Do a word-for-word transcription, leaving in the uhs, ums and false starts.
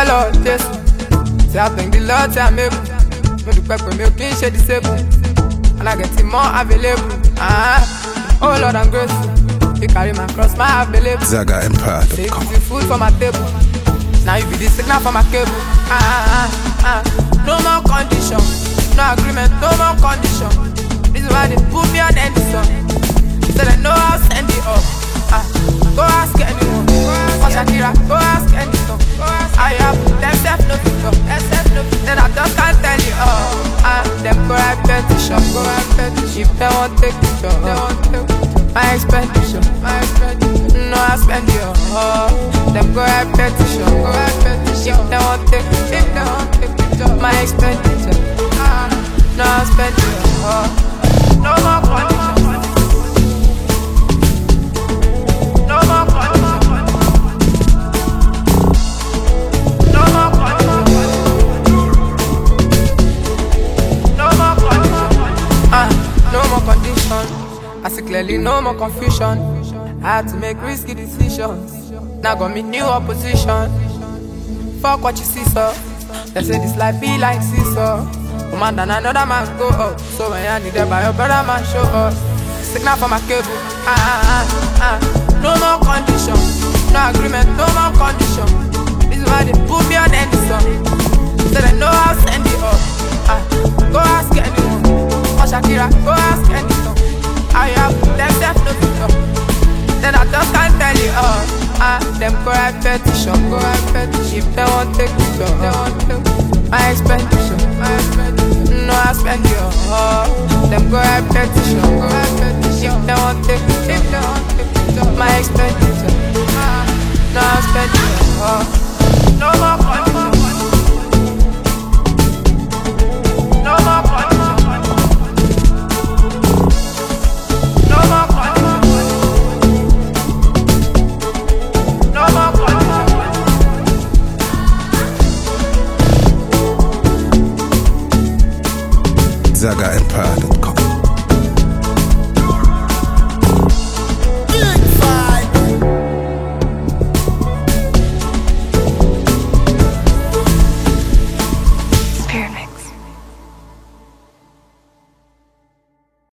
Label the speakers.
Speaker 1: dúpẹ́ lọ́wọ́ Jésù. Say I thank the Lord, say I'm able. No dúpẹ́ pé mi ò kí n ṣe disable. And I get it more available. Ah, oh Lord, I'm grateful. You carry my cross, my available.
Speaker 2: Zaga Empire.
Speaker 1: Say you the food for my table. Now you be the signal for my cable. Ah, ah, ah. No more condition, no agreement, no more condition. This is why they put me on any song. So they know I'll send it up. Ah, go ask anyone. For Shakira, go ask anyone. I have them self no picture, no then I just can't tell you all. Ah, them go write petition, go write petition. If they won't take picture, they won't take picture. My expectation, my expectation. No, I spend it all. Them go write petition, go write petition. If they won't take picture, if they won't take picture. My expectation, ah, no, I spend it all. No more conditions. No more conditions. No more conditions. No more conditions. Ah, no more conditions. I see clearly no more confusion. I had to make risky decisions. Now got me new opposition. Fuck what you see, sir. They say this life be like seesaw. One man than another man go up. So when you need it by your brother man show up. Signal for my cable. Ah, ah, ah, ah. No more condition. No agreement, no more condition. This is why they put me on any song. So they know I'll send it up. Ah, go ask anyone. For Shakira, go ask anyone. I have them self no picture. Then I just can't tell you all. Ah, them go write petition, go write petition. If they won't take picture, they won't take picture. My expectation, my expectation. No, I spend it all. Them go write petition, go write petition. If they won't take picture, if they won't